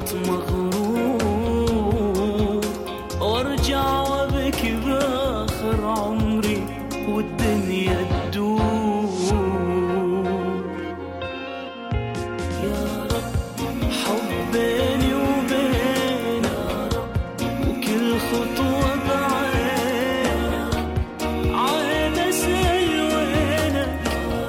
كنت مغرور، وارجع وابكي باخر عمري والدنيا تدور. يا رب حب بيني وبينك وكل خطوة بعينك، عين اسأل وينك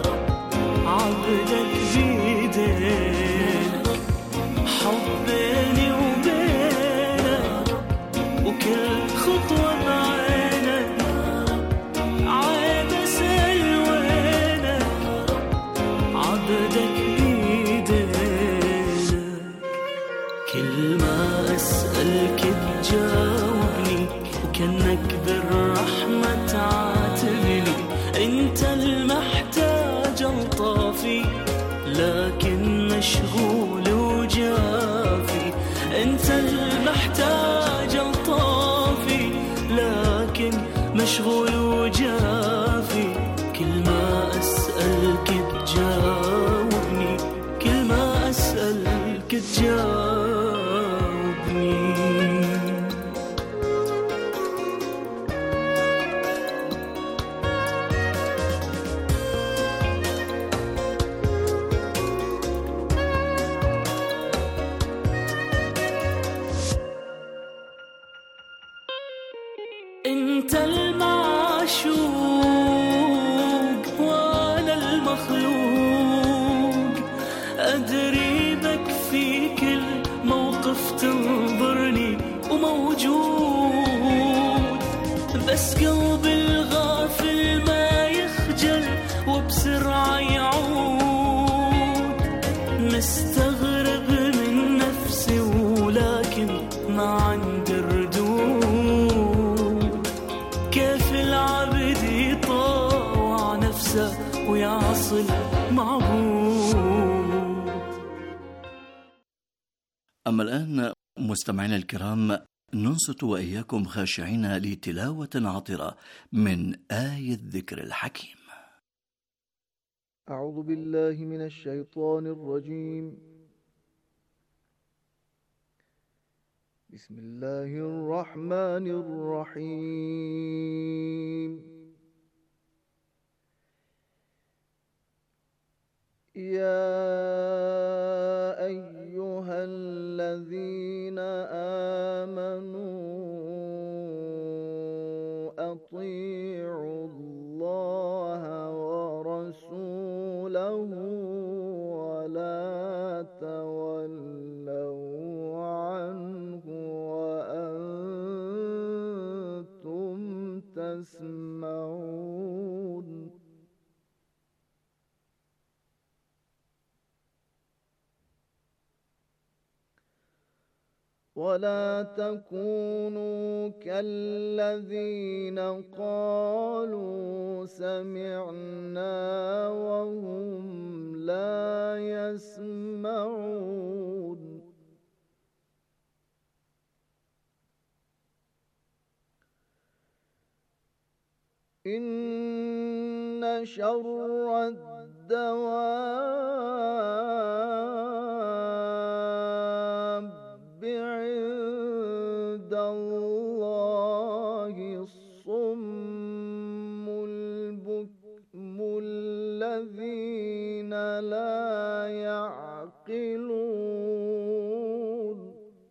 عبدك بيدينك. حب بيني وبينك وكل خطوة بعينك، عين اسأل وينك عبدك بيدينك. كل ما أسألك تجاوبني وكأنك بالرحمة تعاتبني. انت المحتاج الطافي لكن مشغول وجافي. انت المحتاج الطافي لكن مشغول وجافي. كل ما أسألك تجاوبني، كل ما أسألك تجاوبني. انت المعشوق وانا المخلوق، ادري بك في كل موقف تنظرني وموجود. بس قلبي الغافل ما يخجل وبسرعة يعود. مستغرب من نفسي ولكن ما عندي ردود. كيف العبد يطاوع نفسه ويعصي المعبود. أما الآن مستمعينا الكرام، ننصت وإياكم خاشعين لتلاوة عطرة من آية الذكر الحكيم. أعوذ بالله من الشيطان الرجيم. بسم الله الرحمن الرحيم. يا أيها الذين آمنوا أطيعوا الله ورسوله ولا تولوا عنه وأنتم تسمعون. ولا تكونوا كالذين قالوا سمعنا وهم لا يسمعون. إن شر الدواب عند الله الصم البكم الذين لا يعقلون.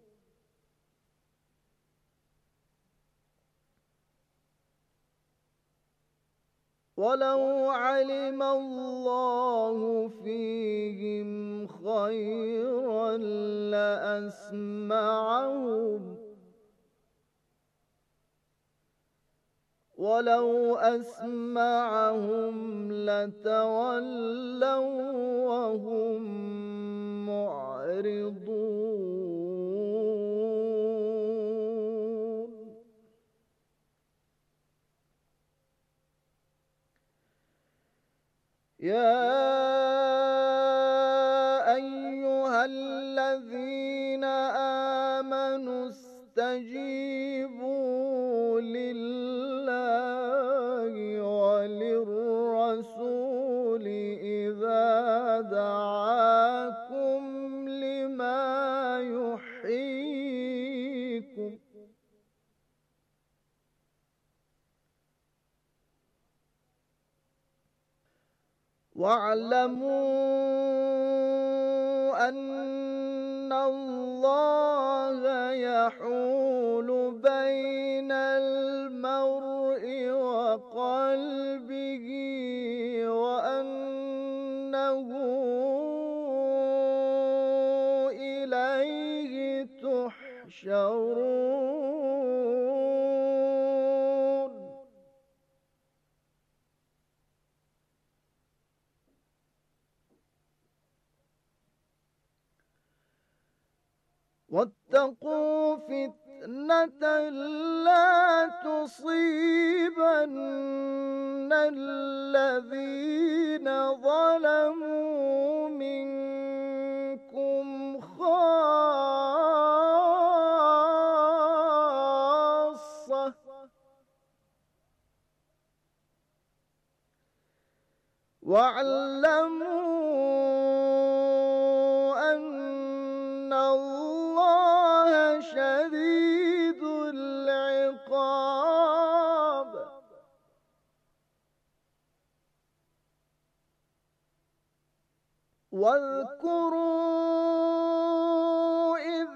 ولو علم الله فيهم خيرا لأسمعهم ولو أسمعهم لتولوا وهم معرضون. يا أيها الذين آمنوا استجيبوا لله وللرسول إذا دعاكم لما يحييكم واعلموا أن الله يحول بين المرء وقلبه وأنه إليه تحشرون. واتقوا فتنة لا تصيبن الذين ظلموا منكم خاصة واعلموا أن الله شديد العقاب. واذكروا إذ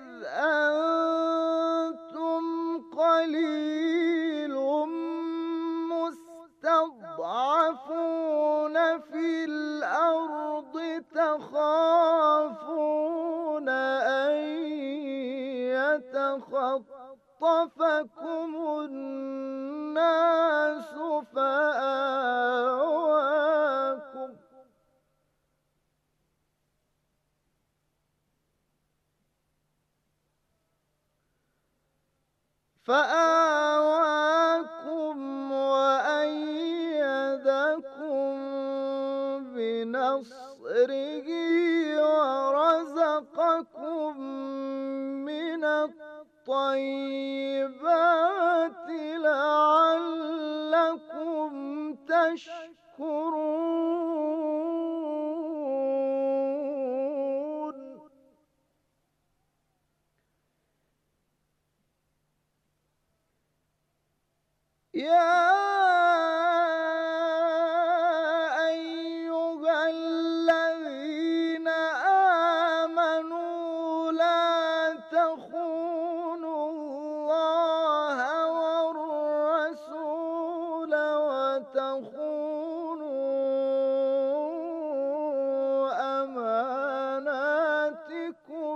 أنتم قليل مستضعفون في الأرض تخافون أن يتخطفكم الناس فآواكم وأيدكم بنصره ورزقكم من الطيبات لعلكم تشكرون. يا أيها الذين آمنوا لا تخونوا الله والرسول وتخونوا أماناتكم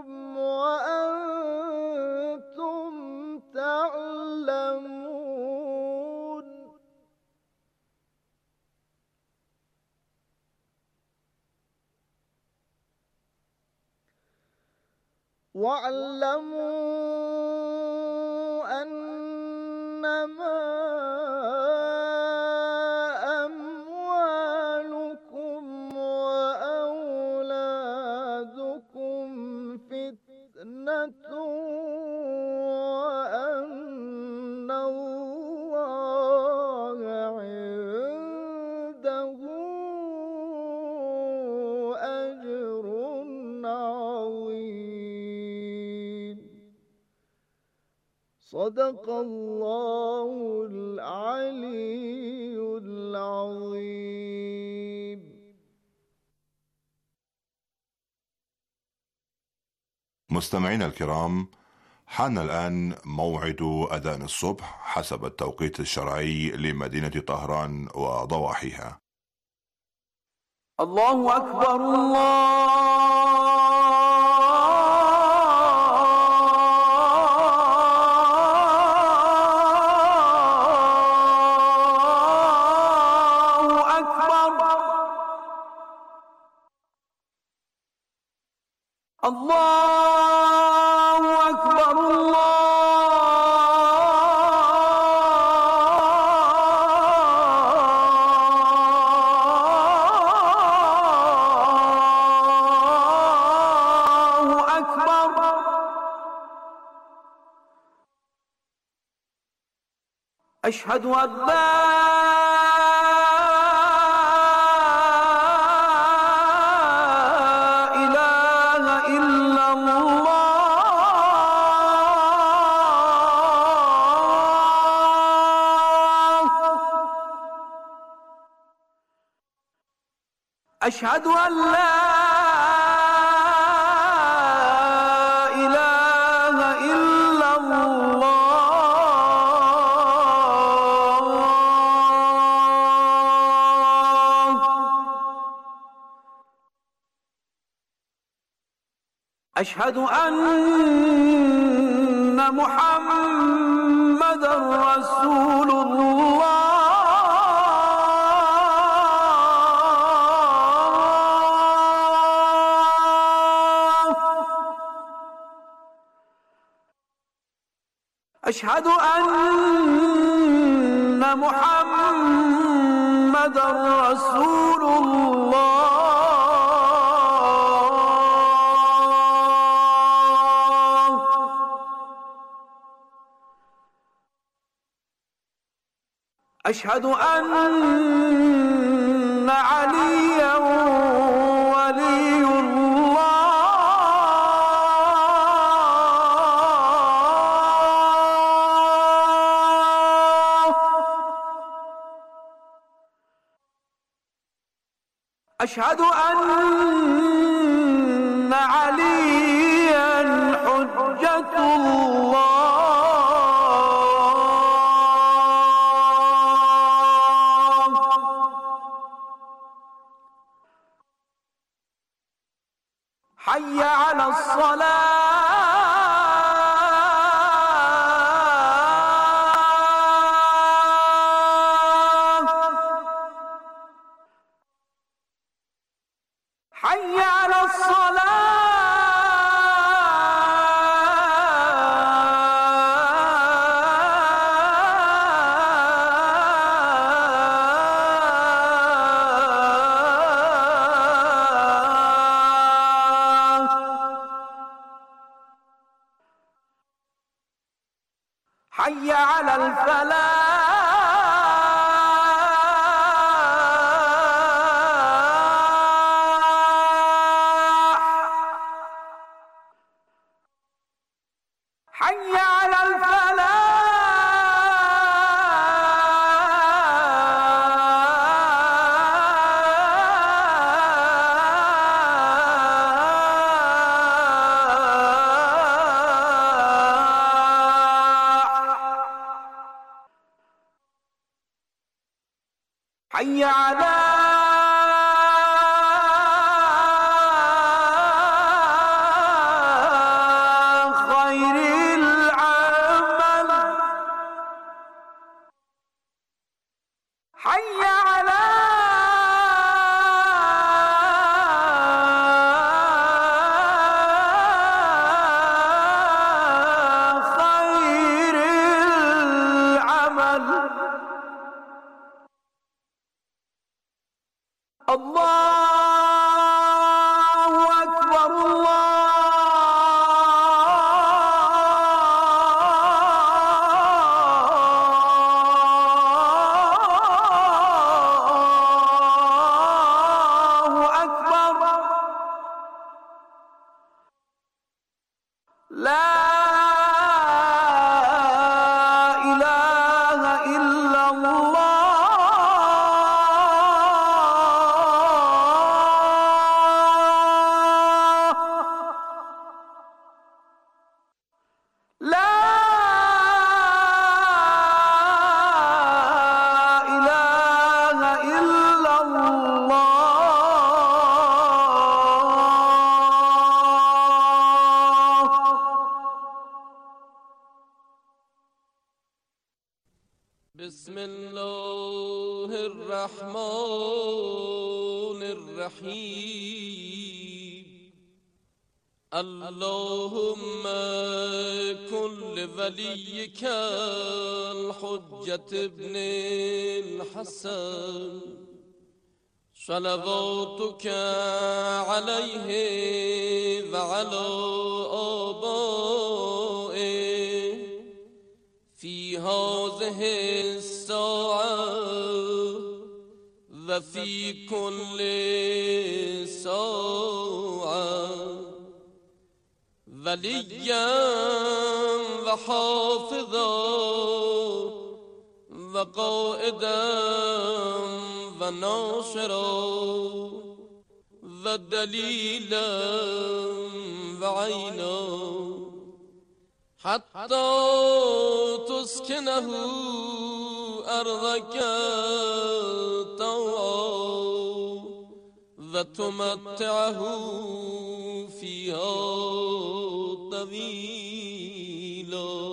وأنتم تعلمون. واعلموا أنما أموالكم وأولادكم فتنة وأن الله عنده أجر عظيم. صدق الله العلي العظيم. مستمعينا الكرام، حان الآن موعد أذان الصبح حسب التوقيت الشرعي لمدينة طهران وضواحيها. الله أكبر الله أكبر. الله أكبر الله أكبر. أشهد أن لا أشهد أن لا إله إلا الله. أشهد أن محمدًا رسول الله. أشهد أن محمدًا رسول الله. أشهد أن عليا ولي الله. أشهد أن عليا حجة الله. حي على الصلاة. حي على حي على الفلاح. حي على حي على خير العمل. حي على خير العمل. الله أكبر. الله أكبر. لا إله إلا الله. لا إله إلا الله. بسم الله الرحمن الرحيم. اللهم كن لوليك الحجة ابن الحسن صلواتك عليه وعلى آبائه في هذه الساعة وفي كل ساعة وليا وحافظا وقائدا وناصرا ذا دليلا وعينا حتى تسكنه أرضك طوعا وتمتعه فيها طويلا.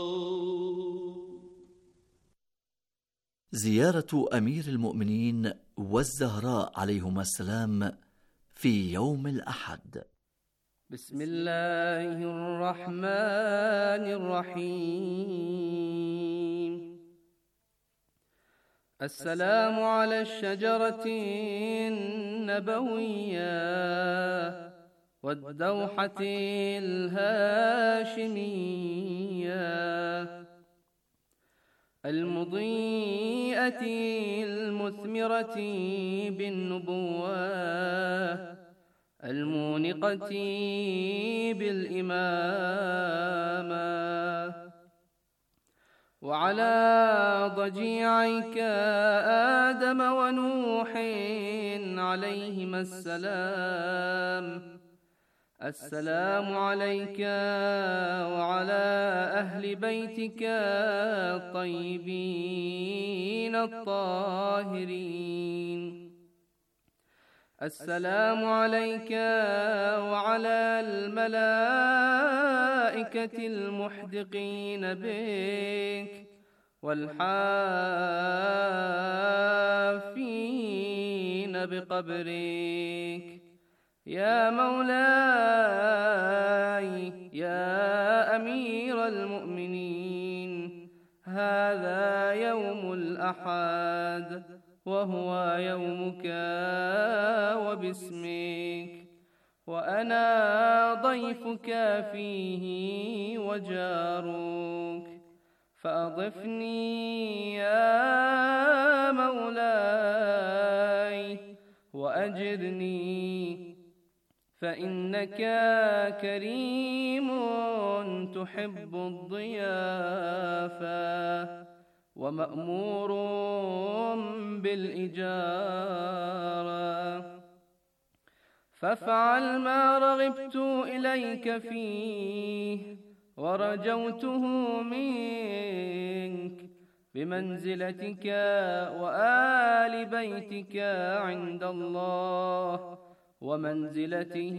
زيارة أمير المؤمنين والزهراء عليهما السلام في يوم الأحد. بسم الله الرحمن الرحيم. السلام على الشجرة النبوية والدوحة الهاشمية المضيئة المثمرة بالنبوة المونقة بالإمامة وعلى ضجيعيك آدم ونوح عليهما السلام. السلام عليك وعلى أهل بيتك الطيبين الطاهرين. السلام عليك وعلى الملائكة المحدقين بك والحافين بقبرك يا مولاي يا أمير المؤمنين. هذا يوم الأحد وهو يومك وباسمك وأنا ضيفك فيه وجارك فأضفني يا مولاي وأجرني فإنك كريم تحب الضيافة ومأمور بالإجارة فافعل ما رغبت إليك فيه ورجوته منك بمنزلتك وآل بيتك عند الله ومنزلته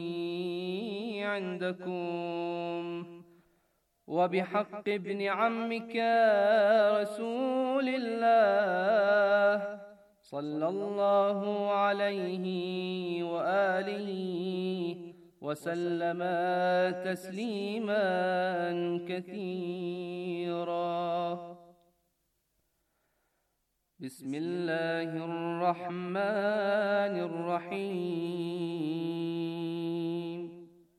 عندكم وبحق ابن عمك رسول الله صلى الله عليه وآله وسلم تسليما كثيرا. بسم الله الرحمن الرحيم.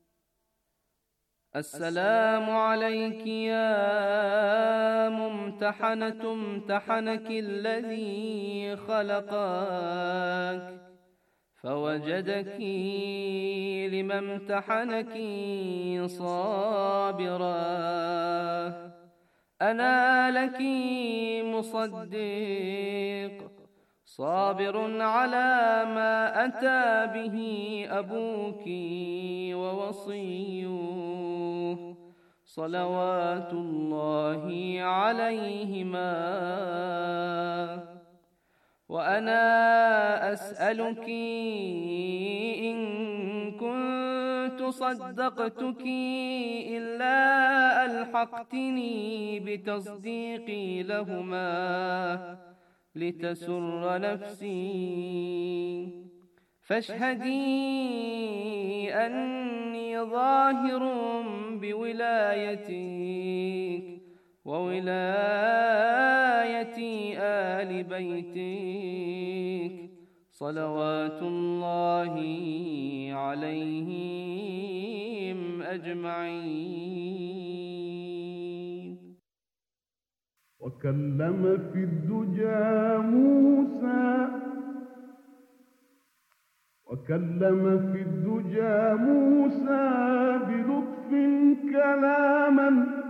السلام عليك يا ممتحنة امتحنك الذي خلقك فوجدك لما امتحنك صابرا. أنا لك مصدق صابر على ما أتى به أبوك ووصيه صلوات الله عليهما. وأنا أسألك إن كنت صدقتك إلا ألحقتني بتصديقي لهما لتسر نفسي فاشهدي أني ظاهر بولايتك وولاية آل بيتك صلوات الله عليهم أجمعين. وكلم في الدجى موسى بلطف كلاما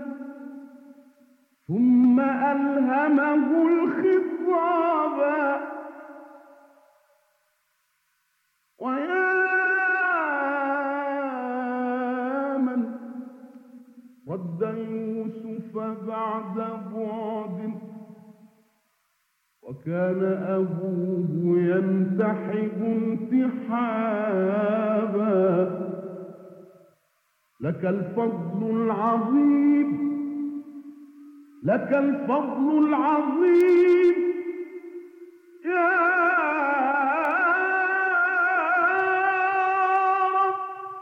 ثم ألهمه الخطاب ويا فبعد بعد وكان أبوه ينتحب انتحابا لك الفضل العظيم لك الفضل العظيم يا رب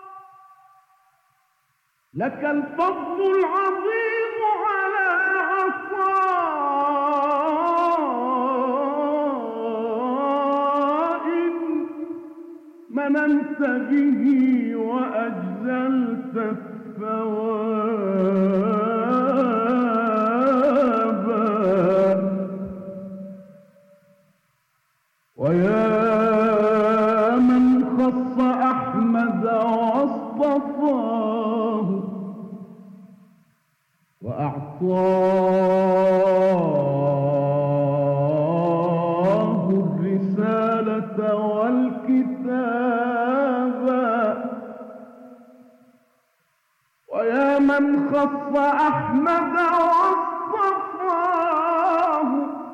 لك الفضل العظيم على عطاء مننت به وأجزلت الثواب ويا من خص أحمد واصطفاه وأعطاه الرسالة والكتابة ويا من خص أحمد واصطفاه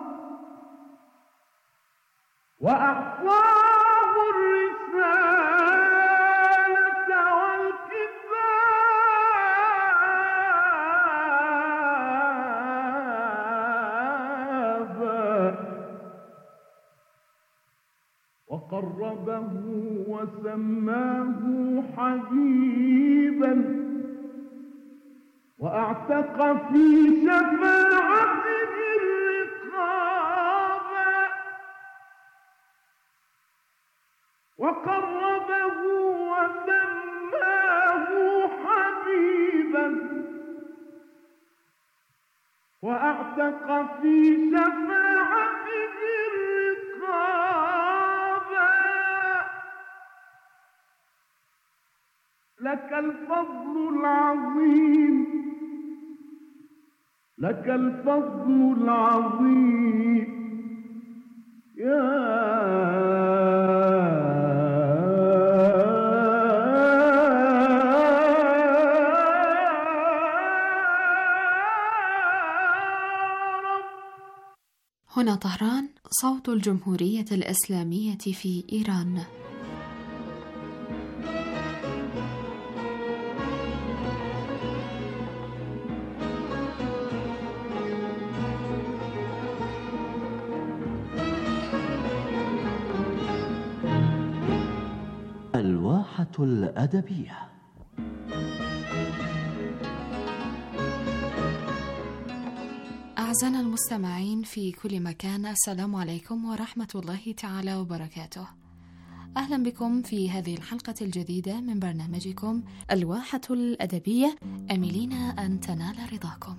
وأعطاه الرسالة والكتاب وقربه وسماه حبيبا وأعتق في شفاعته الرقاب وقربه وسماه حبيبا وأعتق في شفاعته الرقاب لك الفضل العظيم لك الفضل العظيم يا هنا طهران، صوت الجمهورية الإسلامية في إيران. الواحة الأدبية. أعزائنا المستمعين في كل مكان، السلام عليكم ورحمة الله تعالى وبركاته. أهلا بكم في هذه الحلقة الجديدة من برنامجكم الواحة الأدبية، أملين أن تنال رضاكم.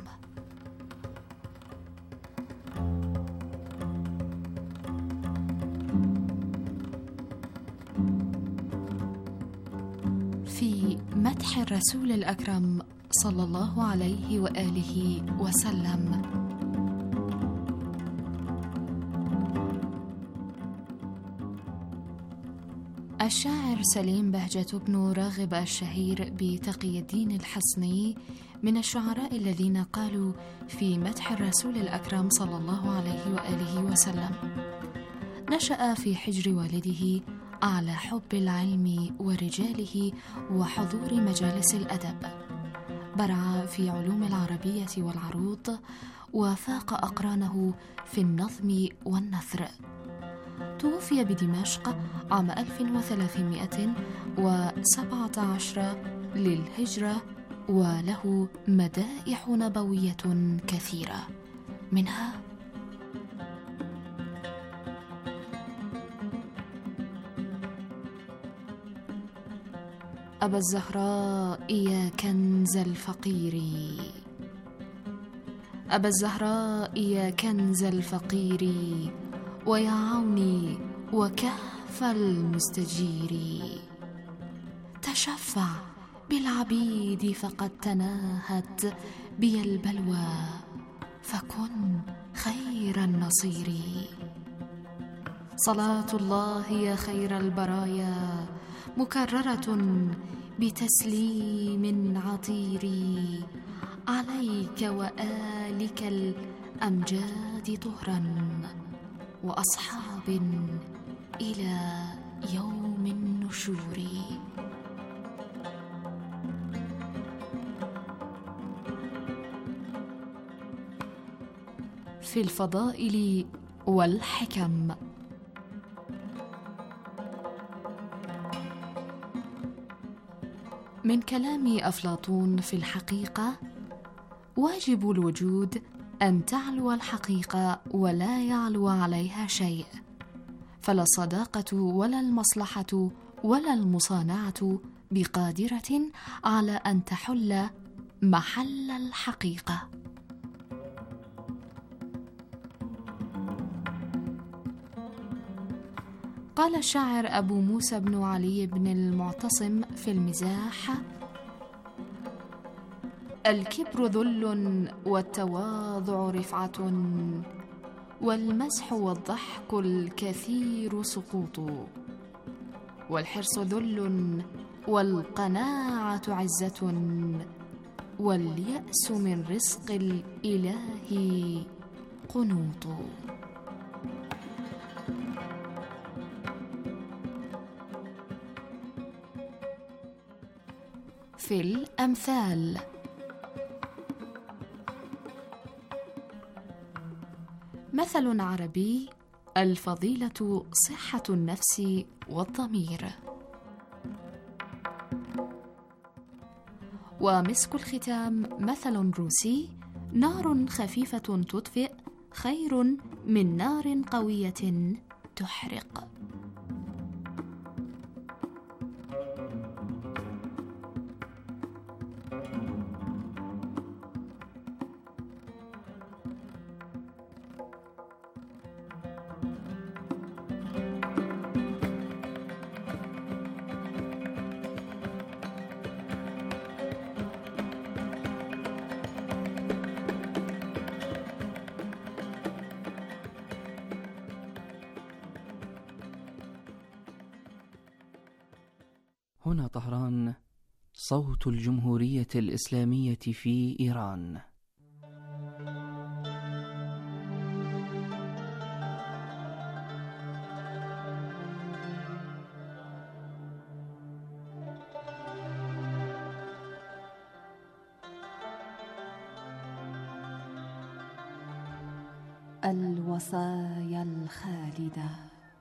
في مدح الرسول الأكرم صلى الله عليه وآله وسلم، الشاعر سليم بهجة بن راغب الشهير بتقي الدين الحسني من الشعراء الذين قالوا في مدح الرسول الأكرم صلى الله عليه وآله وسلم. نشأ في حجر والده على حب العلم ورجاله وحضور مجالس الأدب، برع في علوم العربية والعروض وفاق أقرانه في النظم والنثر. توفي بدمشق عام 1317 للهجرة، وله مدائح نبوية كثيرة، منها: أبا الزهراء يا كنز الفقير، أبا الزهراء يا كنز الفقير، ويا عوني وكهف المستجير. تشفع بالعبيد فقد تناهت بي البلوى، فكن خير النصير. صلاة الله يا خير البرايا مكررة بتسليم عطير، عليك وآلك الأمجاد طهرا وأصحاب إلى يوم النشور. في الفضائل والحكم. من كلام أفلاطون: في الحقيقة واجب الوجود أن تعلو الحقيقة ولا يعلو عليها شيء، فلا الصداقة ولا المصلحة ولا المصانعة بقادرة على أن تحل محل الحقيقة. قال الشاعر أبو موسى بن علي بن المعتصم في المزاح: الكبر ذل والتواضع رفعة، والمزح والضحك الكثير سقوط، والحرص ذل والقناعة عزة، واليأس من رزق الإله قنوط. في الأمثال: مثل عربي: الفضيلة صحة النفس والضمير. ومسك الختام مثل روسي: نار خفيفة تطفئ خير من نار قوية تحرق. هنا طهران، صوت الجمهورية الإسلامية في إيران. الوصايا الخالدة.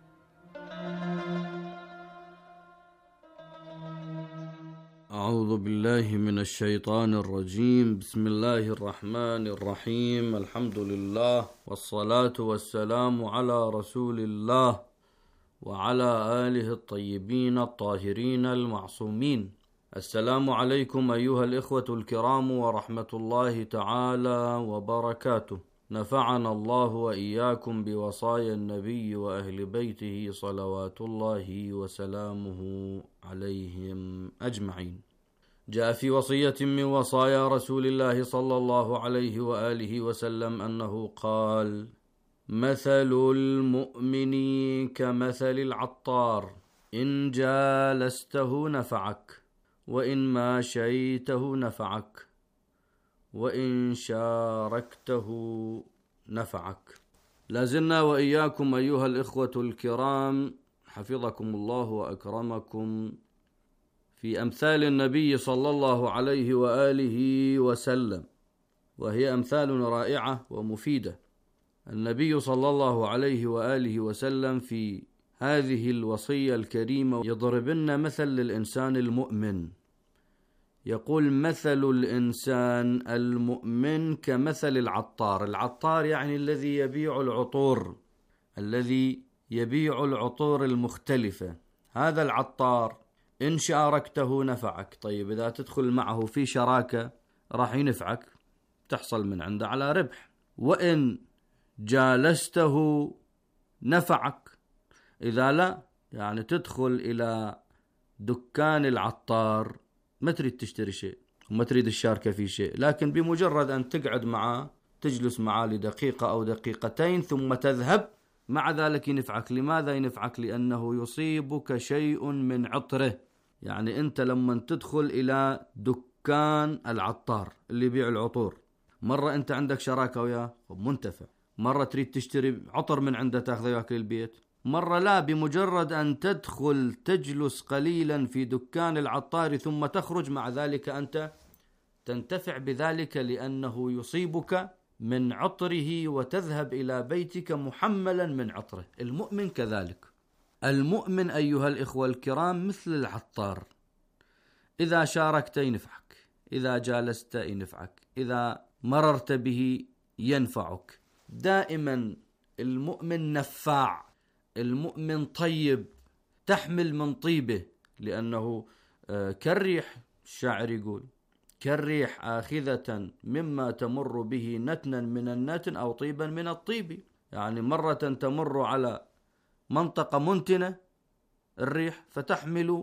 أعوذ بالله من الشيطان الرجيم. بسم الله الرحمن الرحيم. الحمد لله والصلاة والسلام على رسول الله وعلى آله الطيبين الطاهرين المعصومين. السلام عليكم أيها الإخوة الكرام ورحمة الله تعالى وبركاته. نفعنا الله وإياكم بوصايا النبي وأهل بيته صلوات الله وسلامه عليهم أجمعين. جاء في وصية من وصايا رسول الله صلى الله عليه وآله وسلم أنه قال: مثل المؤمن كمثل العطار، إن جالسته نفعك، وإن ماشيته نفعك، وإن شاركته نفعك. لازلنا وإياكم أيها الإخوة الكرام حفظكم الله وأكرمكم في أمثال النبي صلى الله عليه وآله وسلم، وهي أمثال رائعة ومفيدة. النبي صلى الله عليه وآله وسلم في هذه الوصية الكريمة يضرب لنا مثل للإنسان المؤمن. يقول: مثل الإنسان المؤمن كمثل العطار. العطار يعني الذي يبيع العطور، الذي يبيع العطور المختلفة. هذا العطار إن شاركته نفعك. طيب إذا تدخل معه في شراكة راح ينفعك، تحصل من عنده على ربح. وإن جالسته نفعك. إذا لا، يعني تدخل إلى دكان العطار ما تريد تشتري شيء وما تريد الشاركة في شيء، لكن بمجرد أن تقعد معه، تجلس معه لدقيقة أو دقيقتين ثم تذهب، مع ذلك ينفعك. لماذا ينفعك؟ لأنه يصيبك شيء من عطره. يعني أنت لما تدخل إلى دكان العطار اللي يبيع العطور، مرة أنت عندك شراكة وياه منتفع، مرة تريد تشتري عطر من عنده تاخذه وياك للبيت، مرة لا، بمجرد أن تدخل تجلس قليلا في دكان العطار ثم تخرج، مع ذلك أنت تنتفع بذلك لأنه يصيبك من عطره وتذهب إلى بيتك محملا من عطره. المؤمن كذلك. المؤمن أيها الإخوة الكرام مثل العطار، إذا شاركت ينفعك، إذا جالست ينفعك، إذا مررت به ينفعك. دائما المؤمن نفاع، المؤمن طيب، تحمل من طيبه، لأنه كالريح، الشاعر يقول كالريح آخذة مما تمر به نتنا من النتن أو طيبا من الطيب. يعني مرة تمر على منطقة منتنة الريح فتحمل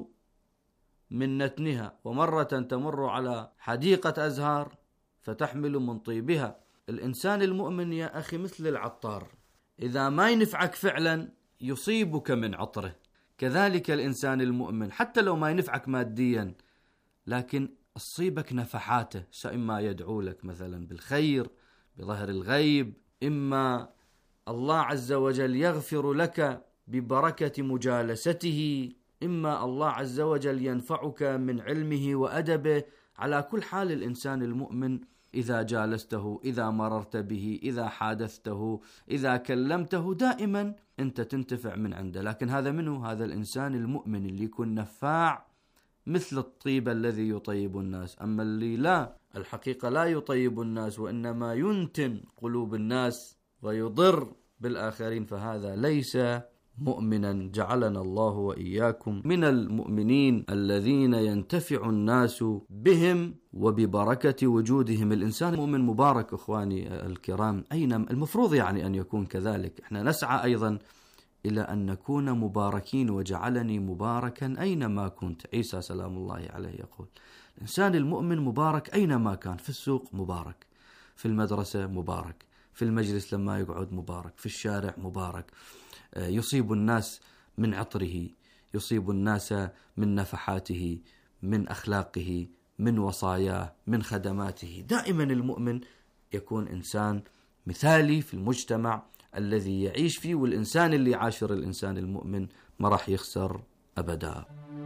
من نتنها، ومرة تمر على حديقة أزهار فتحمل من طيبها. الإنسان المؤمن يا أخي مثل العطار، إذا ما ينفعك فعلا يصيبك من عطره. كذلك الإنسان المؤمن حتى لو ما ينفعك ماديا، لكن تصيبك نفحاته، إما يدعو لك مثلا بالخير بظهر الغيب، إما الله عز وجل يغفر لك ببركة مجالسته، إما الله عز وجل ينفعك من علمه وأدبه. على كل حال الإنسان المؤمن إذا جالسته، إذا مررت به، إذا حادثته، إذا كلمته، دائما أنت تنتفع من عنده. لكن هذا منه؟ هذا الإنسان المؤمن اللي يكون نفاع مثل الطيب الذي يطيب الناس. أما اللي لا، الحقيقة لا يطيب الناس وإنما ينتن قلوب الناس ويضر بالآخرين، فهذا ليس مؤمنا. جعلنا الله وإياكم من المؤمنين الذين ينتفع الناس بهم وببركة وجودهم. الإنسان المؤمن مبارك إخواني الكرام، أين المفروض يعني أن يكون كذلك. احنا نسعى أيضا إلى أن نكون مباركين، وجعلني مباركا أينما كنت. عيسى سلام الله عليه يقول الإنسان المؤمن مبارك أينما كان، في السوق مبارك، في المدرسة مبارك، في المجلس لما يقعد مبارك، في الشارع مبارك، يصيب الناس من عطره، يصيب الناس من نفحاته، من أخلاقه، من وصاياه، من خدماته. دائما المؤمن يكون إنسان مثالي في المجتمع الذي يعيش فيه، والإنسان اللي يعاشر الإنسان المؤمن ما راح يخسر أبدا.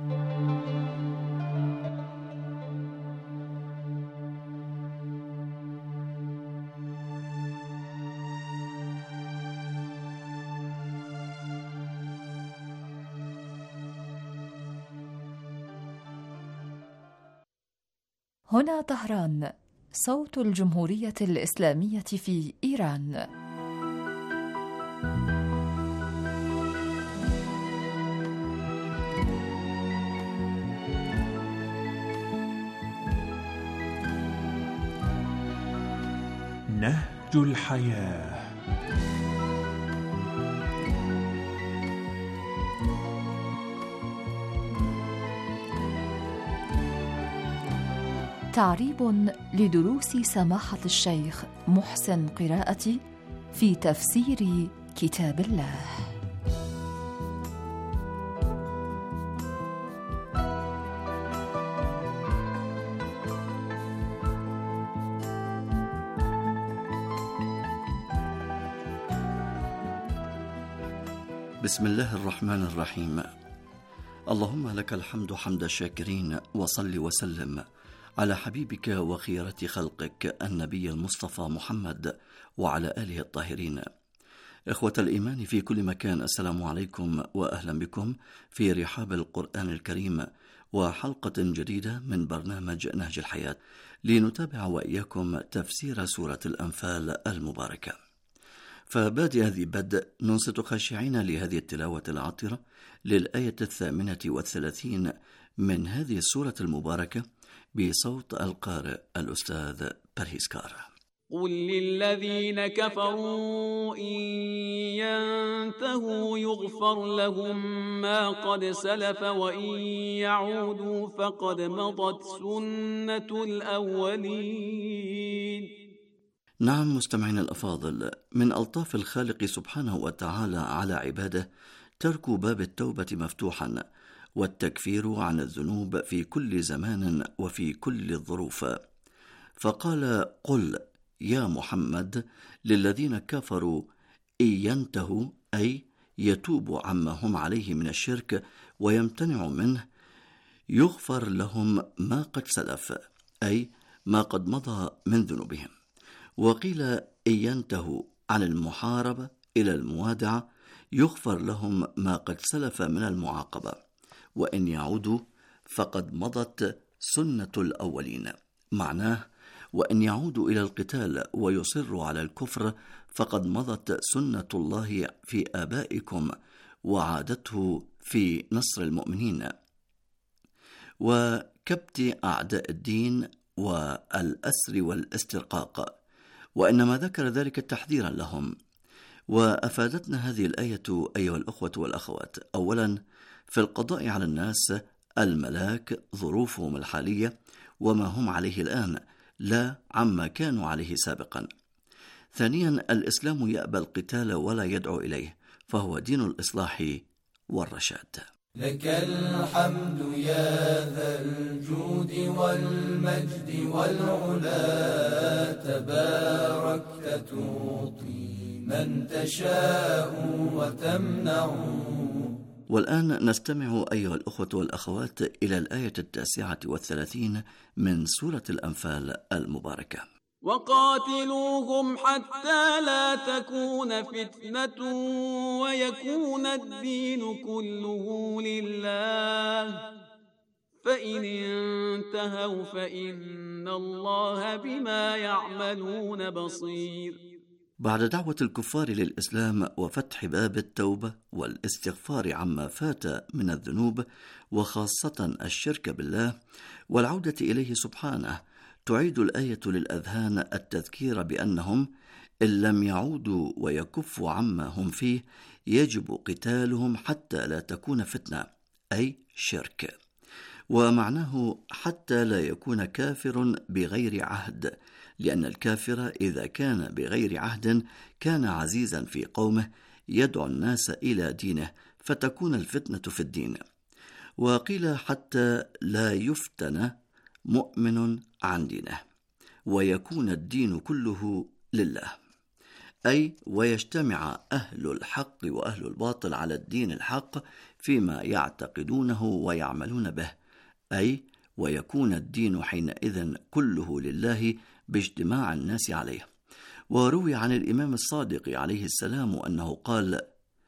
هنا طهران، صوت الجمهورية الإسلامية في إيران. نهج الحياة. تعريب لدروس سماحة الشيخ محسن قراءتي في تفسير كتاب الله. بسم الله الرحمن الرحيم. اللهم لك الحمد حمد الشاكرين، وصل وسلم على حبيبك وخيرة خلقك النبي المصطفى محمد وعلى آله الطاهرين. إخوة الإيمان في كل مكان، السلام عليكم وأهلا بكم في رحاب القرآن الكريم وحلقة جديدة من برنامج نهج الحياة، لنتابع وإياكم تفسير سورة الأنفال المباركة. فبادئ ذي بدء ننصت خاشعين لهذه التلاوة العطرة للآية 38 من هذه السورة المباركة بصوت القارئ الأستاذ برهيسكار. قل للذين كفروا إن ينتهوا يغفر لهم ما قد سلف وإن يعودوا فقد مضت سنة الأولين. نعم مستمعين الأفاضل، من ألطاف الخالق سبحانه وتعالى على عباده ترك باب التوبة مفتوحا، والتكفير عن الذنوب في كل زمان وفي كل الظروف. فقال: قل يا محمد للذين كفروا إن ينتهوا، أي يتوبوا عما هم عليه من الشرك ويمتنعوا منه، يغفر لهم ما قد سلف، أي ما قد مضى من ذنوبهم. وقيل: إن ينتهوا عن المحاربة إلى الموادعة، يغفر لهم ما قد سلف من المعاقبة، وإن يعودوا فقد مضت سنة الأولين. معناه: وإن يعودوا إلى القتال ويصروا على الكفر فقد مضت سنة الله في آبائكم وعادته في نصر المؤمنين وكبت أعداء الدين والأسر والاسترقاق، وإنما ذكر ذلك تحذيرا لهم. وأفادتنا هذه الآية أيها الأخوة والأخوات: أولا، في القضاء على الناس الملاك ظروفهم الحالية وما هم عليه الآن، لا عما كانوا عليه سابقا. ثانيا، الإسلام يأبى القتال ولا يدعو إليه، فهو دين الإصلاح والرشاد. لك الحمد يا ذا الجود والمجد والعلا، تباركت تعطي من تشاء وتمنع. والآن نستمع أيها الأخوة والأخوات إلى الآية 39 من سورة الأنفال المباركة: وقاتلوهم حتى لا تكون فتنة ويكون الدين كله لله، فإن انتهوا فإن الله بما يعملون بصير. بعد دعوة الكفار للإسلام وفتح باب التوبة والاستغفار عما فات من الذنوب وخاصة الشرك بالله والعودة إليه سبحانه، تعيد الآية للأذهان التذكير بأنهم إن لم يعودوا ويكفوا عما هم فيه يجب قتالهم حتى لا تكون فتنة، أي شرك. ومعناه حتى لا يكون كافر بغير عهد، لأن الكافر إذا كان بغير عهد كان عزيزا في قومه يدعو الناس إلى دينه فتكون الفتنة في الدين. وقيل حتى لا يفتن مؤمن عن دينه ويكون الدين كله لله، أي ويجتمع أهل الحق وأهل الباطل على الدين الحق فيما يعتقدونه ويعملون به، أي ويكون الدين حينئذ كله لله باجتماع الناس عليه. وروي عن الإمام الصادق عليه السلام أنه قال: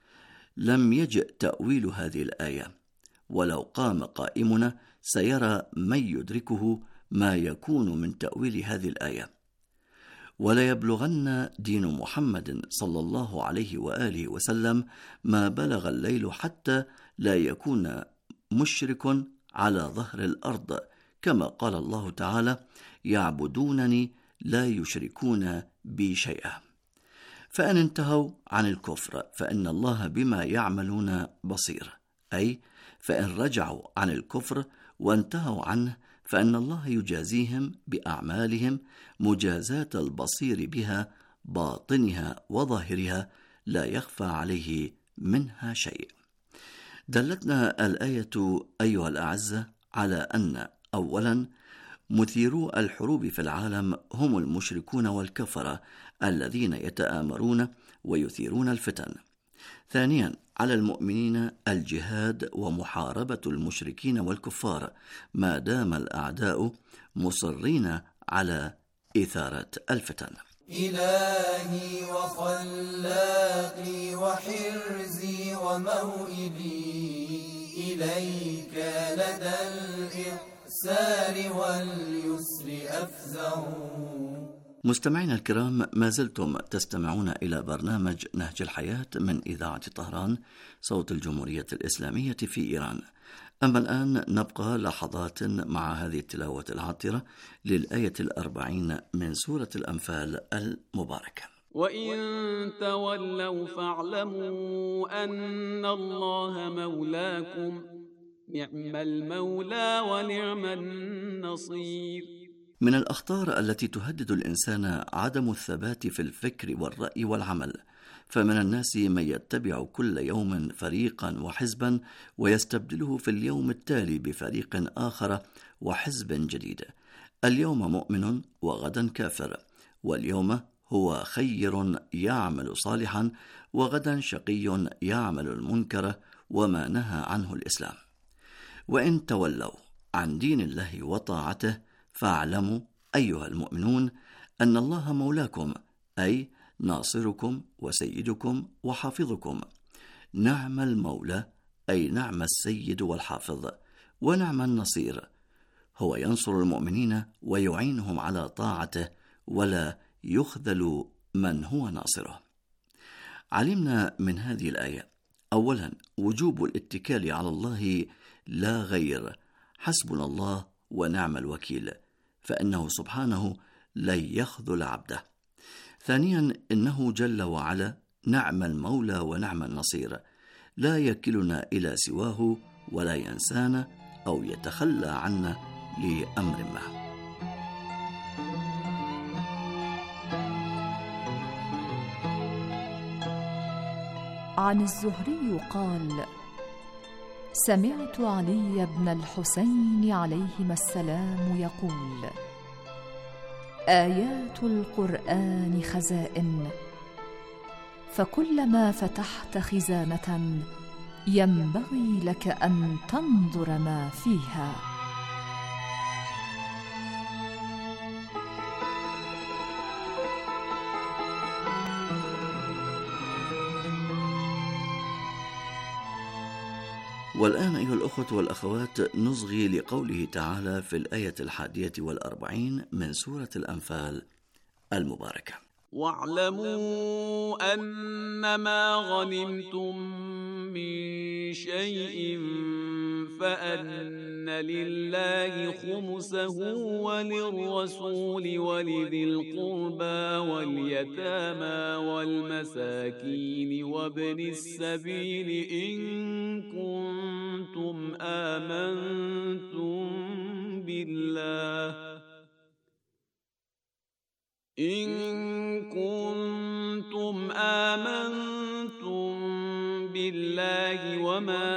لم يجئ تأويل هذه الآية، ولو قام قائمنا سيرى من يدركه ما يكون من تأويل هذه الآية، ولا يبلغن دين محمد صلى الله عليه وآله وسلم ما بلغ الليل حتى لا يكون مشرك على ظهر الأرض، كما قال الله تعالى: يعبدونني لا يشركون بي شيئا. فإن انتهوا عن الكفر فإن الله بما يعملون بصير، أي فإن رجعوا عن الكفر وانتهوا عنه فإن الله يجازيهم بأعمالهم مجازاة البصير بها باطنها وظاهرها، لا يخفى عليه منها شيء. دلتنا الآية أيها الأعزة على أن أولا مثيرو الحروب في العالم هم المشركون والكفرة الذين يتآمرون ويثيرون الفتن. ثانيا على المؤمنين الجهاد ومحاربة المشركين والكفار ما دام الأعداء مصرين على إثارة الفتن. إلهي وخلاقي وحرزي وموئلي إليك لدى الإحسان واليسر أفزع. مستمعينا الكرام، ما زلتم تستمعون إلى برنامج نهج الحياة من إذاعة طهران صوت الجمهورية الإسلامية في إيران. أما الآن نبقى لحظات مع هذه التلاوة العاطرة للآية 40 من سورة الأنفال المباركة. وإن تولوا فاعلموا أن الله مولاكم نعم المولى ونعم النصير. من الأخطار التي تهدد الإنسان عدم الثبات في الفكر والرأي والعمل، فمن الناس من يتبع كل يوم فريقا وحزبا ويستبدله في اليوم التالي بفريق آخر وحزب جديد. اليوم مؤمن وغدا كافر، واليوم هو خير يعمل صالحا وغدا شقي يعمل المنكر وما نهى عنه الإسلام. وإن تولوا عن دين الله وطاعته فاعلموا أيها المؤمنون أن الله مولاكم، أي ناصركم وسيدكم وحافظكم. نعم المولى أي نعم السيد والحافظ، ونعم النصير، هو ينصر المؤمنين ويعينهم على طاعته ولا يخذل من هو ناصره. علمنا من هذه الآية أولا وجوب الاتكال على الله لا غير، حسبنا الله ونعم الوكيل، فإنه سبحانه لن يخذل عبده. ثانيا إنه جل وعلا نعم المولى ونعم النصير، لا يكلنا إلى سواه ولا ينسانا أو يتخلى عنا لأمر ما. عن الزهري قال: سمعت علي بن الحسين عليهما السلام يقول: آيات القرآن خزائن، فكلما فتحت خزانة ينبغي لك أن تنظر ما فيها. والآن أيها الأخوة والأخوات نصغي لقوله تعالى في الآية 41 من سورة الأنفال المباركة: واعلموا أنما غنمتم من شيء فأن لله خمسه وللرسول ولذي القربى واليتامى والمساكين وابن السبيل إن كنتم آمنتم بالله وما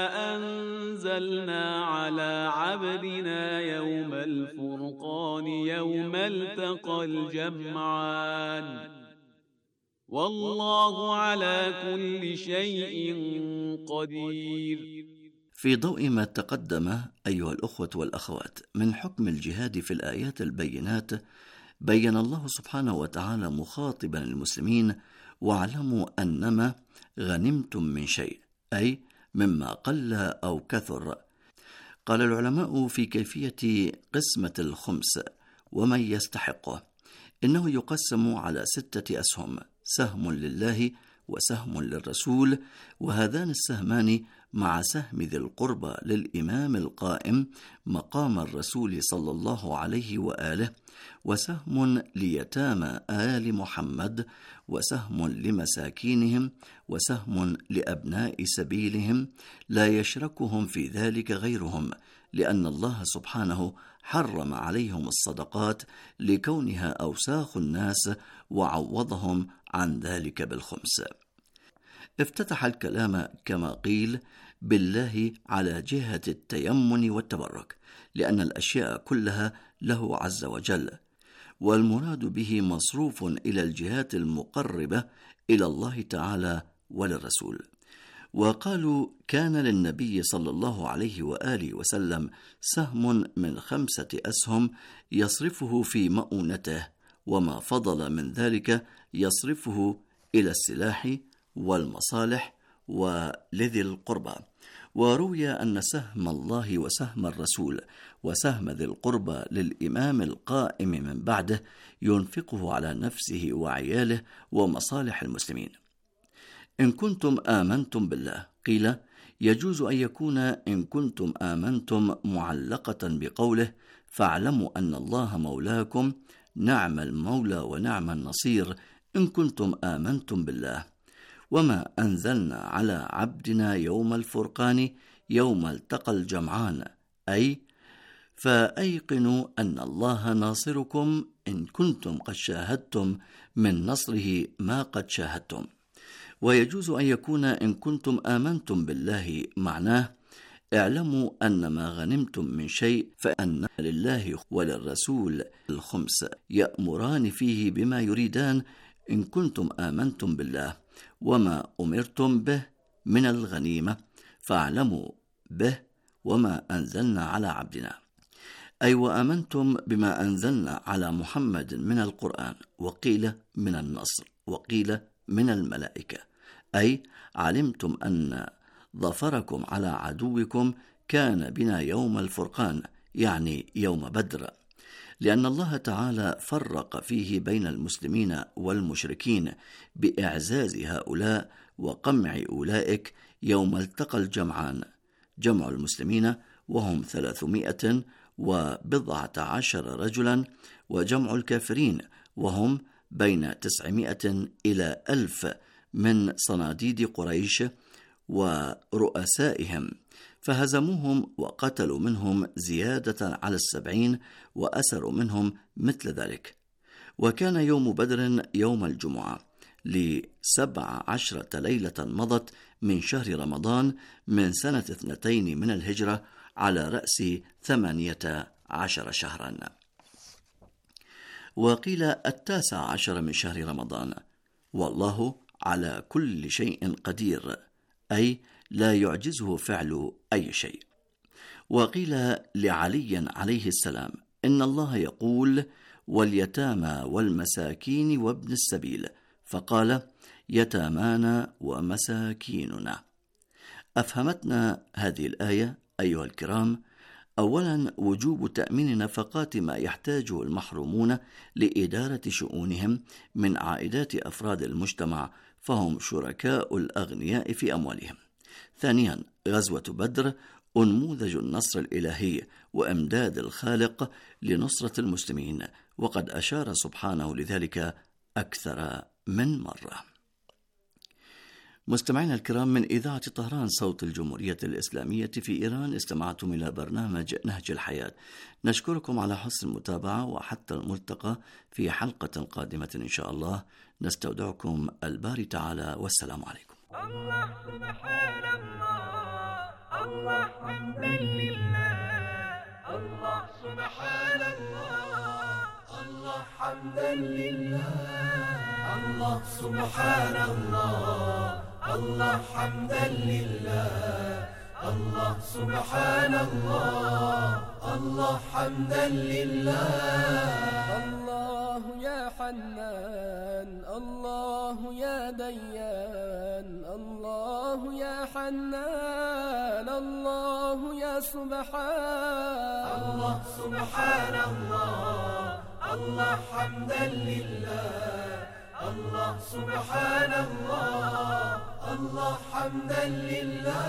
أنزلنا على عبدنا يوم الفرقان يوم التقى الجمعان والله على كل شيء قدير. في ضوء ما تقدم أيها الأخوة والأخوات من حكم الجهاد في الآيات البينات، بين الله سبحانه وتعالى مخاطبا المسلمين: واعلموا أنما غنمتم من شيء، أي مما قل أو كثر. قال العلماء في كيفية قسمة الخمس ومن يستحقه: إنه يقسم على 6 أسهم، سهم لله وسهم للرسول، وهذان السهمان مع سهم ذي القربى للإمام القائم مقام الرسول صلى الله عليه وآله، وسهم ليتامى آل محمد، وسهم لمساكينهم، وسهم لأبناء سبيلهم لا يشركهم في ذلك غيرهم، لأن الله سبحانه حرم عليهم الصدقات لكونها أوساخ الناس وعوضهم عن ذلك بالخمس. افتتح الكلام كما قيل بالله على جهة التيمن والتبرك، لأن الأشياء كلها له عز وجل، والمراد به مصروف إلى الجهات المقربة إلى الله تعالى وللرسول. وقالوا كان للنبي صلى الله عليه وآله وسلم سهم من 5 أسهم يصرفه في مؤونته، وما فضل من ذلك يصرفه إلى السلاح والمصالح ولذي القربى. وروي أن سهم الله وسهم الرسول وسهم ذي القربى للإمام القائم من بعده ينفقه على نفسه وعياله ومصالح المسلمين. إن كنتم آمنتم بالله، قيل يجوز أن يكون إن كنتم آمنتم معلقة بقوله فاعلموا أن الله مولاكم، نعم المولى ونعم النصير إن كنتم آمنتم بالله. وما أنزلنا على عبدنا يوم الفرقان يوم التقى الجمعان، أي فأيقنوا أن الله ناصركم إن كنتم قد شاهدتم من نصره ما قد شاهدتم. ويجوز أن يكون إن كنتم آمنتم بالله معناه اعلموا أن ما غنمتم من شيء فأن لله وللرسول الخمس يأمران فيه بما يريدان إن كنتم آمنتم بالله، وما أمرتم به من الغنيمة فاعلموا به وما أنزلنا على عبدنا، أي وآمنتم بما أنزلنا على محمد من القرآن، وقيل من النصر، وقيل من الملائكة، أي علمتم أن ظفركم على عدوكم كان بنا يوم الفرقان، يعني يوم بدر، لأن الله تعالى فرق فيه بين المسلمين والمشركين بإعزاز هؤلاء وقمع أولئك يوم التقى الجمعان، جمع المسلمين وهم 319 رجلا، وجمع الكافرين وهم بين 900 إلى 1000 من صناديد قريش ورؤسائهم، فهزموهم وقتلوا منهم زيادة على 70 وأسروا منهم مثل ذلك. وكان يوم بدر يوم الجمعة ل17 ليلة مضت من شهر رمضان من سنة 2 من الهجرة على رأس 18 شهرا. وقيل 19 من شهر رمضان، والله على كل شيء قدير، أي لا يعجزه فعل أي شيء. وقيل لعلي عليه السلام إن الله يقول واليتامى والمساكين وابن السبيل، فقال يتامانا ومساكيننا. أفهمتنا هذه الآية أيها الكرام أولا وجوب تأمين نفقات ما يحتاجه المحرومون لإدارة شؤونهم من عائدات أفراد المجتمع، فهم شركاء الأغنياء في أموالهم. ثانيا غزوة بدر أنموذج النصر الإلهي وإمداد الخالق لنصرة المسلمين، وقد أشار سبحانه لذلك أكثر من مرة. مستمعينا الكرام، من إذاعة طهران صوت الجمهورية الإسلامية في إيران استمعتم إلى برنامج نهج الحياة. نشكركم على حسن المتابعة، وحتى الملتقى في حلقة قادمة إن شاء الله. نستودعكم الباري تعالى، والسلام عليكم. الله سبحان الله، الله حمدا لله، الله سبحان الله، الله حمدا لله، الله سبحان الله، الله حمدا لله، الله سبحان الله، الله حمدا لله. الله يا حنان، الله يا ديان، الله يا حنان، الله يا سبحان، الله سبحان الله، الله حمدا لله، الله سبحان الله، الله حمدا لله.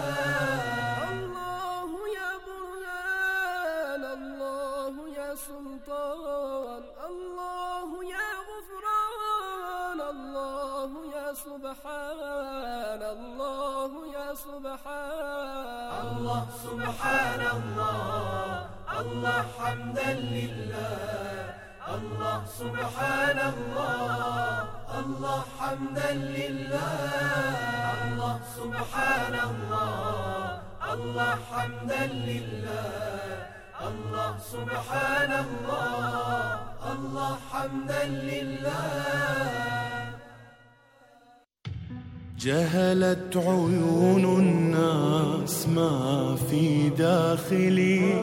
الله يا برهان، الله يا سلطان، الله يا غفران، الله يا سبحان، الله يا سبحان، الله سبحان الله، الله حمدا لله، الله سبحان الله، الله حمدا لله. الله سبحان الله، الله حمدا لله، الله سبحان الله، الله حمدا لله. جهلت عيون الناس ما في داخلي،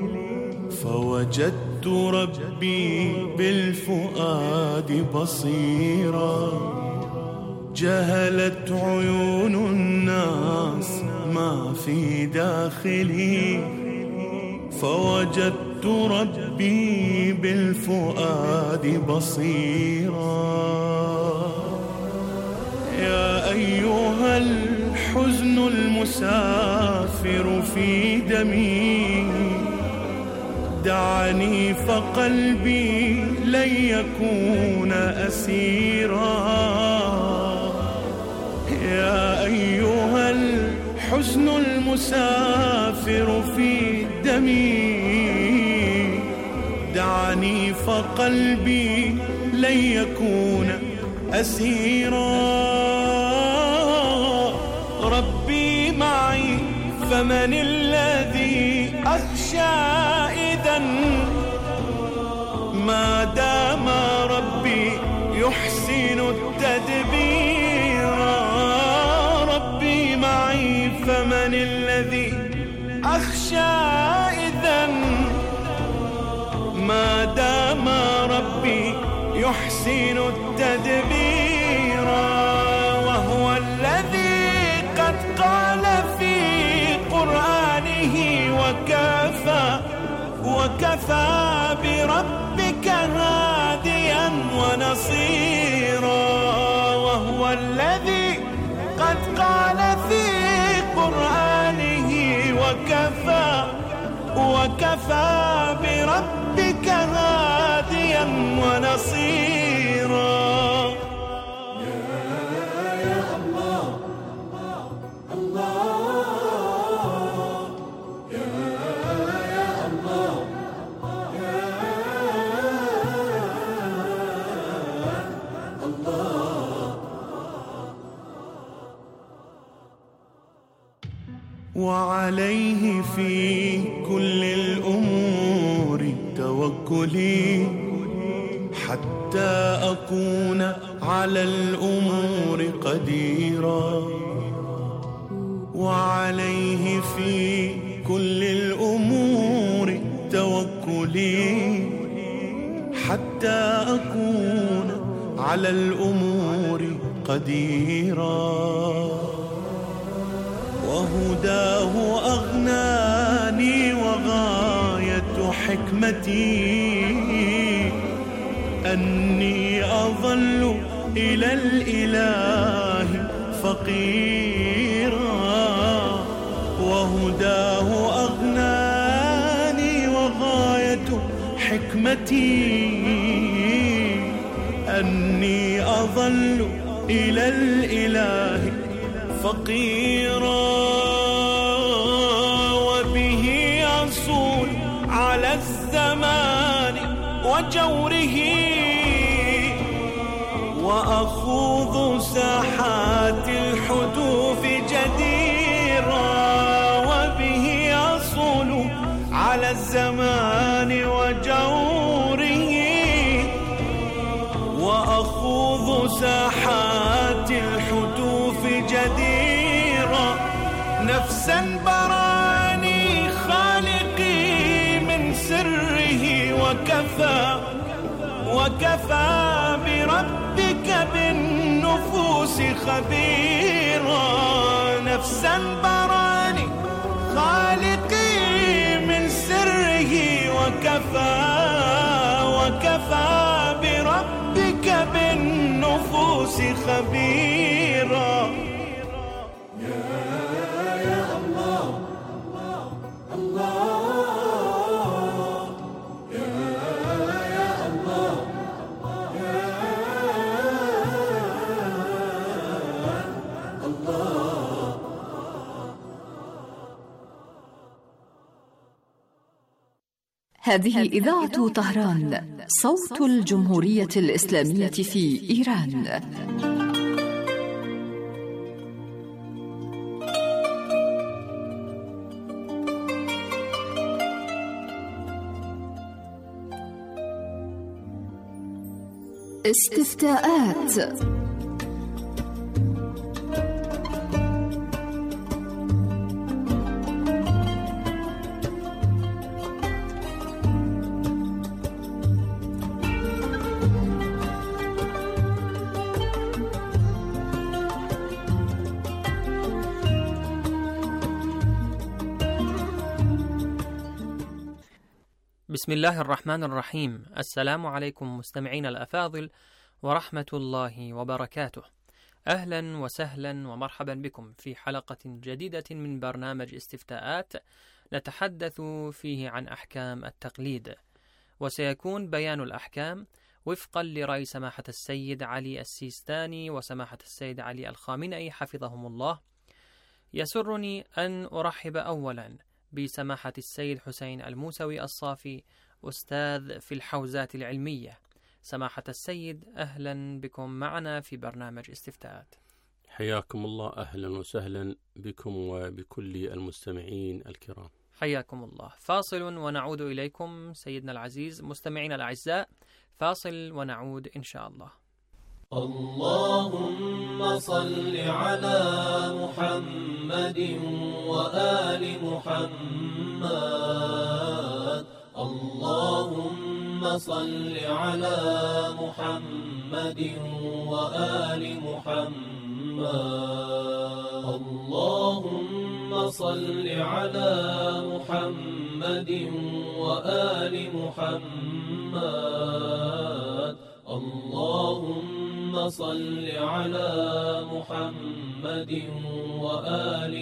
فوجدت ربي بالفؤاد بصيرا. جهلت عيون الناس ما في داخلي، فوجدت ربي بالفؤاد بصيرا. يا أيها الحزن المسافر في دمي، دعني فقلبي لن يكون أسيرا. يا أيها الحزن المسافر في دمي، دعني فقلبي لن يكون أسيرا. ربي معي فمن الذي أخشى إذن ما دام ربي يحسن التدبير. ربي معي فمن الذي أخشى إذن ما دام ربي يحسن التدبير. وهو الذي قد قال في قرآنه وكفى بربك هاديا ونصيرا. وهو الذي قد قال في قرآنه وكفى بربك هاديا ونصيرا. وعليه في كل الأمور توكلي حتى أكون على الأمور قديرا. وعليه في كل الأمور توكلي حتى أكون على الأمور قديرا. وهداه أغناني وغاية حكمتي أني أظل إلى الإله فقيرا. وهداه أغناني وغاية حكمتي أني أظل إلى الإله فقيرا. وبه أصول على الزمان وجوره وأخوض ساحات الحدوث جديرا. وبه أصول على الزمان وجوره وأخوض ساحات الحدوث جديرا. نفسا براني خالقي من سره وكفى بربك بالنفوس خبيرا. نفسا براني خالقي من سره وكفى بربك بالنفوس خبيرا. هذه إذاعة طهران، صوت الجمهورية الإسلامية في إيران. استفتاءات. بسم الله الرحمن الرحيم. السلام عليكم مستمعين الأفاضل ورحمة الله وبركاته. أهلا وسهلا ومرحبا بكم في حلقة جديدة من برنامج استفتاءات نتحدث فيه عن أحكام التقليد، وسيكون بيان الأحكام وفقا لرأي سماحة السيد علي السيستاني وسماحة السيد علي الخامنئي حفظهم الله. يسرني أن أرحب أولا بسماحة السيد حسين الموسوي الصافي، أستاذ في الحوزات العلمية. سماحة السيد، أهلا بكم معنا في برنامج استفتاءات. حياكم الله، أهلا وسهلا بكم وبكل المستمعين الكرام. حياكم الله. فاصل ونعود إليكم سيدنا العزيز. مستمعين الأعزاء، فاصل ونعود إن شاء الله. اللهم صل على محمد وآل محمد. اللهم صل على محمد وآل محمد. اللهم صل على محمد وآل محمد. اللهم صل على محمد وآل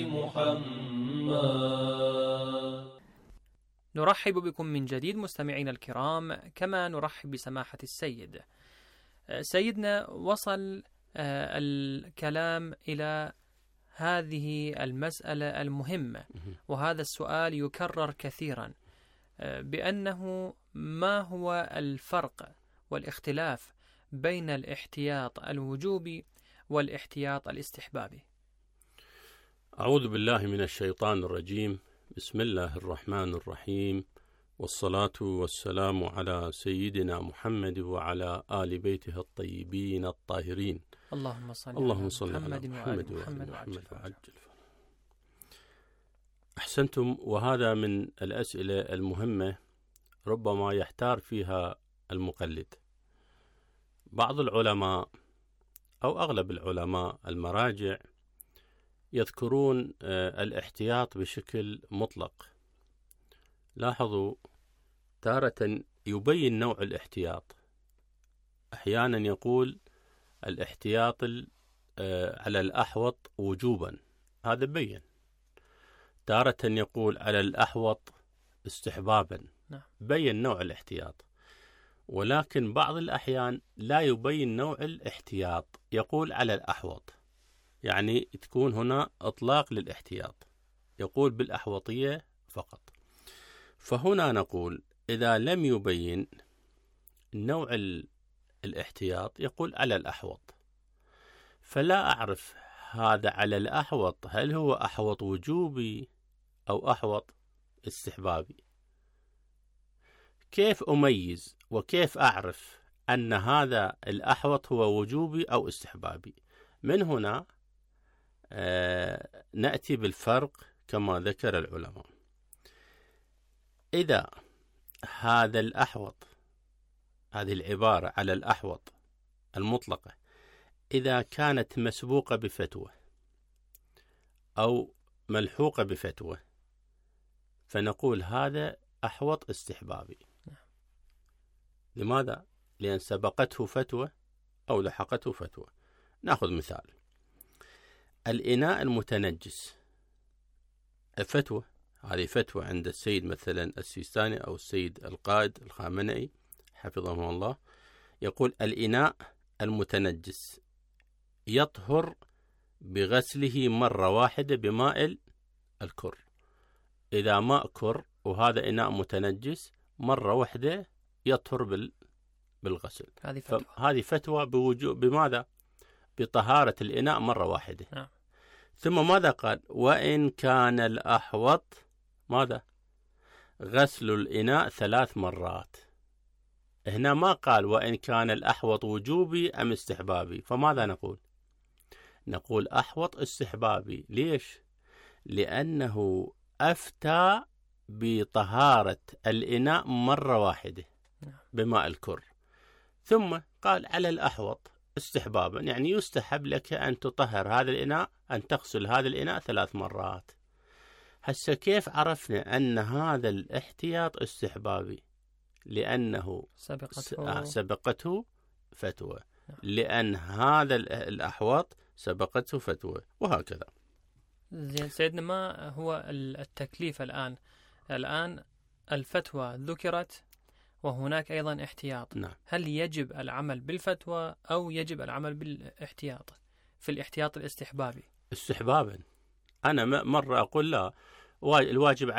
محمد. نرحب بكم من جديد مستمعين الكرام، كما نرحب بسماحة السيد. سيدنا، وصل الكلام إلى هذه المسألة المهمة، وهذا السؤال يكرر كثيرا، بأنه ما هو الفرق والاختلاف بين الاحتياط الوجوبي والاحتياط الاستحبابي؟ أعوذ بالله من الشيطان الرجيم. بسم الله الرحمن الرحيم، والصلاة والسلام على سيدنا محمد وعلى آل بيته الطيبين الطاهرين. اللهم صل على محمد وعجل. أحسنتم. وهذا من الأسئلة المهمة ربما يحتار فيها المقلد. بعض العلماء أو أغلب العلماء المراجع يذكرون الاحتياط بشكل مطلق. لاحظوا، تارة يبين نوع الاحتياط. أحيانا يقول الاحتياط على الأحوط وجوبا، هذا بين. تارة يقول على الأحوط استحبابا، بين نوع الاحتياط. ولكن بعض الأحيان لا يبين نوع الاحتياط، يقول على الأحوط، يعني تكون هنا إطلاق للاحتياط، يقول بالأحوطية فقط. فهنا نقول إذا لم يبين نوع الاحتياط يقول على الأحوط، فلا أعرف هذا على الأحوط هل هو أحوط وجوبي أو أحوط استحبابي. كيف أميز وكيف أعرف أن هذا الأحوط هو وجوبي أو استحبابي؟ من هنا نأتي بالفرق كما ذكر العلماء. إذا هذا الأحوط، هذه العبارة على الأحوط المطلقة، إذا كانت مسبوقة بفتوى أو ملحوقة بفتوى، فنقول هذا أحوط استحبابي. لماذا؟ لأن سبقته فتوى أو لحقته فتوى. نأخذ مثال: الإناء المتنجس، الفتوى، هذه فتوى عند السيد مثلا السيستاني أو السيد القائد الخامنئي حفظه الله، يقول الإناء المتنجس يطهر بغسله مرة واحدة بماء الكر. إذا ماء كر وهذا إناء متنجس مرة واحدة يطهر بالغسل. هذه فتوى بوجوب. بماذا؟ بطهارة الإناء مرة واحدة. ثم ماذا قال؟ وإن كان الأحوط ماذا؟ غسل الإناء 3 مرات. هنا ما قال وإن كان الأحوط وجوبي أم استحبابي. فماذا نقول؟ نقول أحوط استحبابي. ليش؟ لأنه أفتى بطهارة الإناء مرة واحدة بماء الكر، ثم قال على الأحوط استحبابا، يعني يستحب لك أن تطهر هذا الإناء، أن تغسل هذا الإناء 3 مرات. هسه كيف عرفنا أن هذا الاحتياط استحبابي؟ لأنه سبقته فتوى، لأن هذا الأحوط سبقته فتوى، وهكذا. زين سيدنا، ما هو التكليف الآن الفتوى ذكرت وهناك أيضا احتياط. هل يجب العمل بالفتوى أو يجب العمل بالاحتياط في الاحتياط الاستحبابي؟ استحبابا. أنا مرة أقول لا، الواجب